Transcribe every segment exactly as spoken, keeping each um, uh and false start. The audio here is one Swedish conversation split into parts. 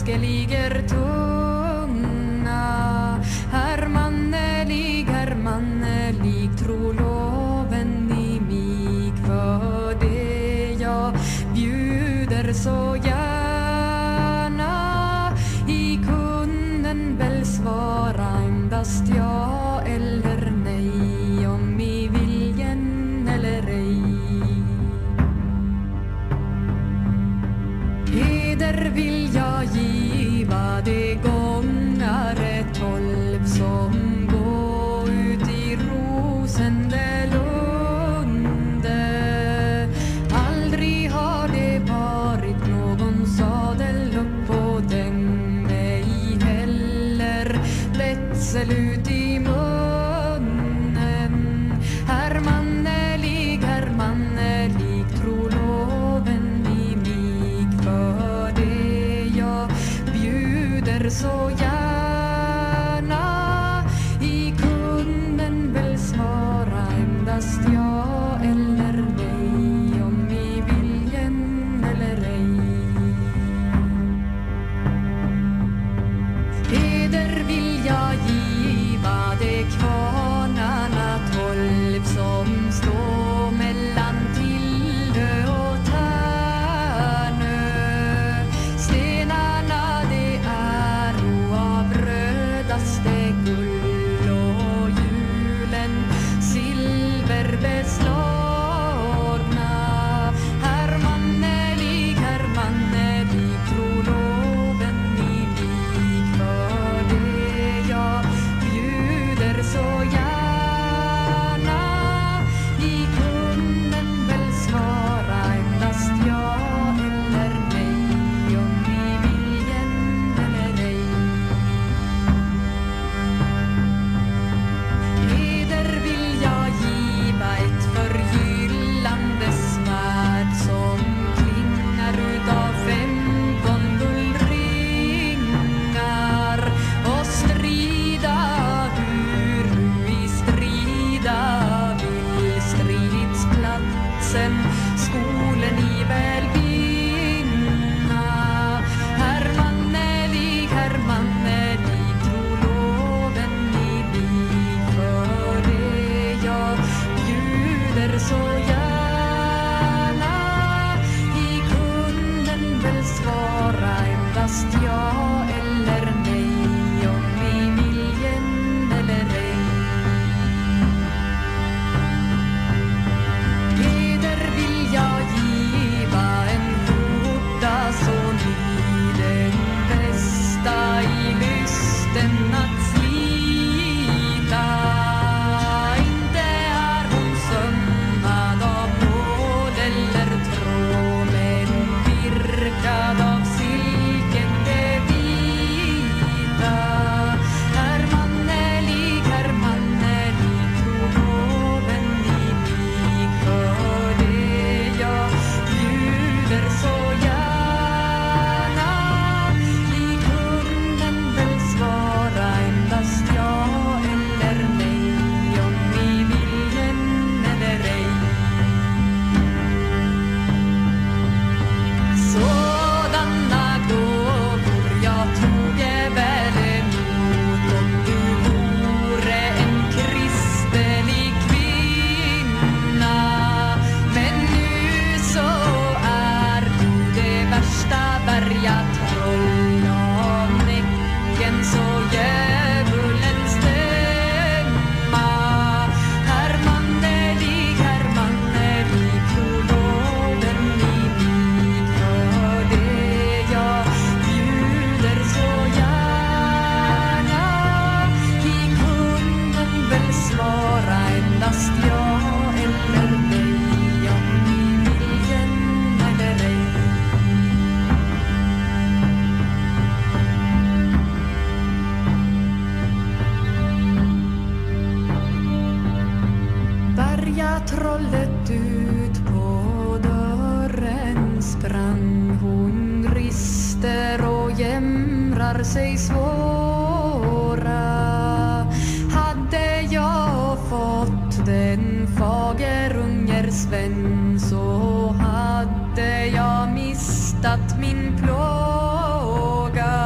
ligger tunga. Herr mannelig, herr mannelig, tro loven i mig, för det jag bjuder så gärna. I kunden väl svara endast ja eller nej, om i viljen eller ej. Heder vill jag giva de gångare tolv som gå ut i Rosendelunde. Aldrig har det varit någon sadel upp på den, ej heller lätsel ut i munnen. Herr mannelig, herr mannelig, tro loven i mig, för det jag bjuder så gärna. I kunden väl svara endast ja eller nej, om i viljen eller ej. Heder vill jag giva de kvarnarna tolv som står mellan Tillö och Tärnö. Stenarna det är av rödaste guld och julen silverbeslagna. Herr mannelig, herr mannelig, tro loven i mig, för det jag bjuder så gärna. I kunden väl svara endast ja eller nej, om i viljen eller ej. Heder vill jag giva ett förgyllande svärd som klingar utav femton guldringar, och strida hur i strida vill stridsplatsen skolen i väl vinna. Herr mannelig, herr mannelig, tro loven i mig, för det jag bjuder så gärna. I kunden väl svara endast ja eller nej, om i viljen eller ej. Heder vill jag giva en skjorta så ny, den bästa i lysten att slita. Inte är hon sömmad av nål eller tråd, men virkad av silken det vita. Herr mannelig, herr mannelig, tro loven i mig, för det jag bjuder så gärna. I kunden väl svara endast ja eller nej, om i viljen eller ej. Sådana gåvor jag toge väl emot, om du vore en kristelig kvinna. Men nu så är du det värsta bergatroll, av näcken så djävulens stämma. Herr mannelig, herr mannelig, tro loven i mig, för det jag bjuder så gärna. I kunden väl svara endast ja eller nej, om i viljen eller ej. Bergatrollet ut på dörren sprang, hon rister och jämrar sig svåra. Hade jag fått den fagerunger Sven, så hade jag mistat min plåga.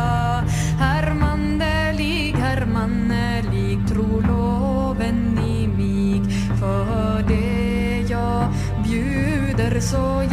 så